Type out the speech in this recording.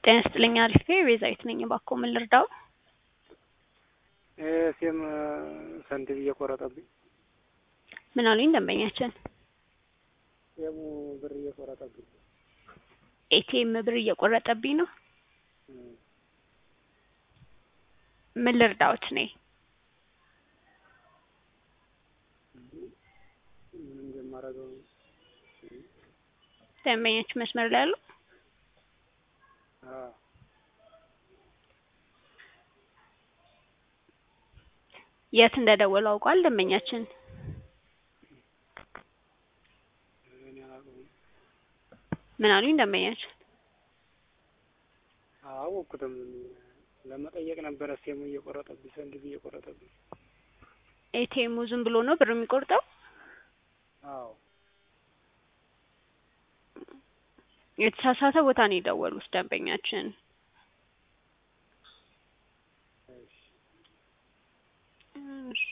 ጤና ይስጥልኝ አሪፍ ቤዛዊት ነኝ። እባክዎ ምን ልርዳው? ሴም ሰንድል እየቆረጠብኝ። ምን አሉኝ ደንበኛችን? ሴሙ ብር እየቆረጠብኝ። ኤቲኤም ብር እየቆረጠብኝ ነው። ምን ልርዳዎት ነኝ? ምን እንደማደርገው ደንበኛችን መስመር ላይ አሉ? የት እንደደወሉ አውቋል ደንበኛችን? ምን አሉኝ ደንበኛችን? አላወኩትም። ለመጠየቅ ነበረ። ሴሙ እየቆረጠብኝ፣ ሰንድል እየቆረጠብኝ። ኤቲኤሙ ዝም ብሎ ነው ብር የሚቆርጠው? አዎ። የተሳሳተ ቦታ ነው የደወሉት ደንበኛችን። እሺ